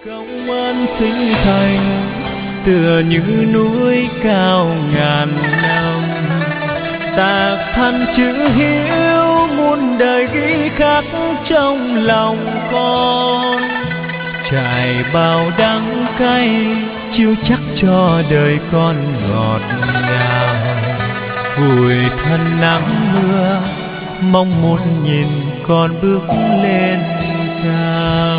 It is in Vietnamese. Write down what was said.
Công ơn sinh thành tựa như núi cao ngàn năm, tạc thân chữ hiếu muôn đời ghi khắc trong lòng con. Trải bao đắng cay chiêu chắc cho đời con ngọt ngào, vùi thân nắng mưa mong muốn nhìn con bước lên cao.